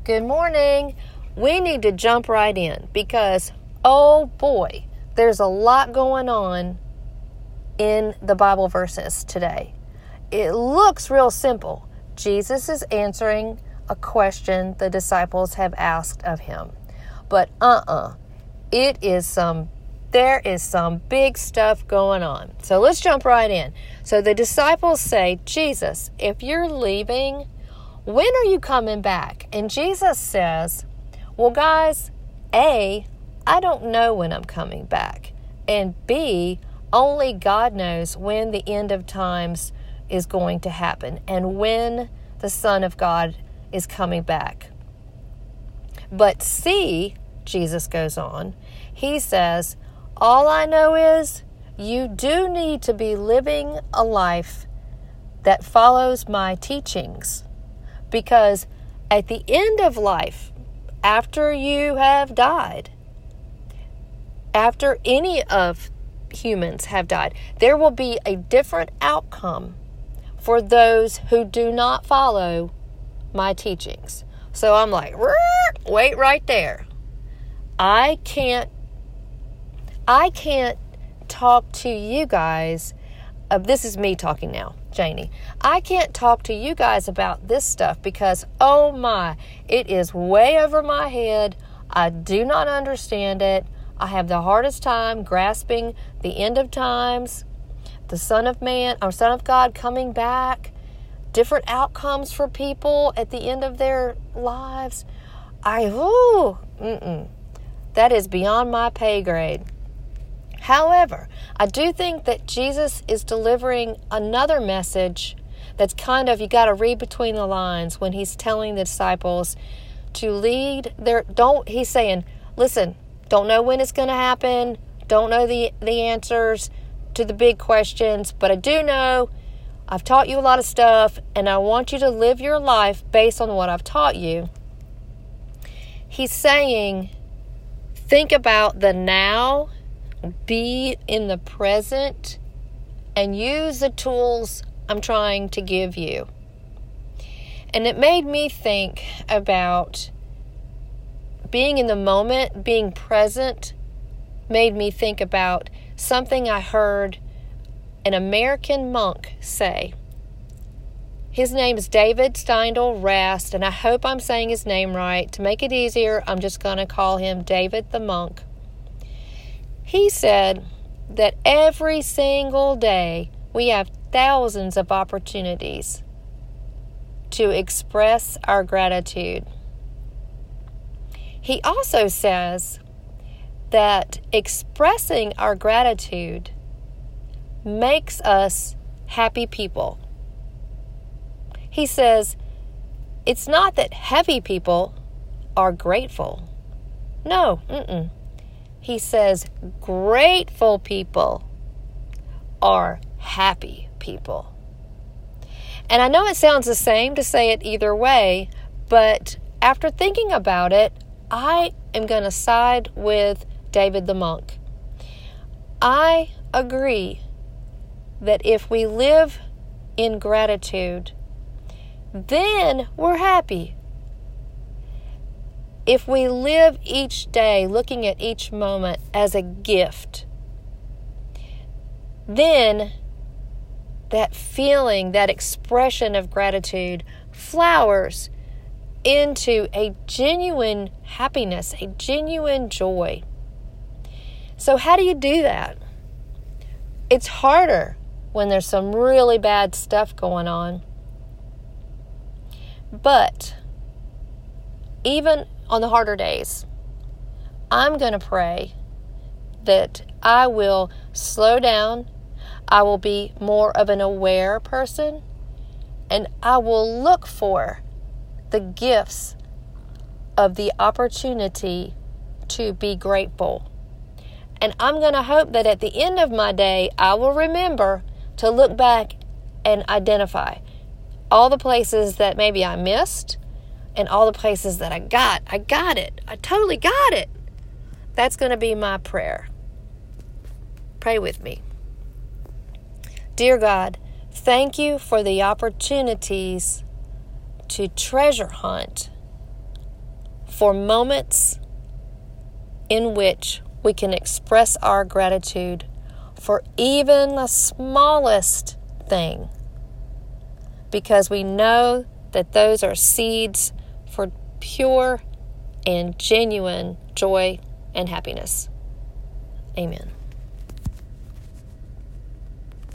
Good morning. We need to jump right in because, oh boy, there's a lot going on in the Bible verses today. It looks real simple. Jesus is answering a question the disciples have asked of him. But there is some big stuff going on. So let's jump right in. So the disciples say, Jesus, if you're leaving, when are you coming back? And Jesus says, well, guys, A, I don't know when I'm coming back. And B, only God knows when the end of times is going to happen and when the Son of God is coming back. But C, Jesus goes on, he says, all I know is you do need to be living a life that follows my teachings. Because at the end of life, after you have died, after any of humans have died, there will be a different outcome for those who do not follow my teachings. So I'm like, wait right there. I can't talk to you guys. This is me talking now, Janie. I can't talk to you guys about this stuff because, oh my, it is way over my head. I do not understand it. I have the hardest time grasping the end of times, the Son of God coming back, different outcomes for people at the end of their lives. That is beyond my pay grade. However, I do think that Jesus is delivering another message that's kind of, you got to read between the lines when he's telling the disciples to lead he's saying, listen, don't know when it's going to happen, don't know the answers to the big questions, but I do know I've taught you a lot of stuff and I want you to live your life based on what I've taught you. He's saying, think about the now, be in the present, and use the tools I'm trying to give you. And it made me think about being in the moment, being present, made me think about something I heard an American monk say. His name is David Steindl Rast, and I hope I'm saying his name right. To make it easier, I'm just going to call him David the Monk. He said that every single day we have thousands of opportunities to express our gratitude. He also says that expressing our gratitude makes us happy people. He says it's not that happy people are grateful. No, He says grateful people are happy people. And I know it sounds the same to say it either way, but after thinking about it, I am going to side with David the Monk. I agree that if we live in gratitude, then we're happy. If we live each day looking at each moment as a gift, then that feeling, that expression of gratitude flowers into a genuine happiness, a genuine joy. So how do you do that? It's harder when there's some really bad stuff going on. But even on the harder days, I'm going to pray that I will slow down, I will be more of an aware person, and I will look for the gifts of the opportunity to be grateful. And I'm going to hope that at the end of my day, I will remember to look back and identify all the places that maybe I missed and all the places that I got it. I totally got it. That's going to be my prayer. Pray with me. Dear God, thank you for the opportunities to treasure hunt for moments in which we can express our gratitude for even the smallest thing, because we know that those are seeds for pure and genuine joy and happiness. Amen.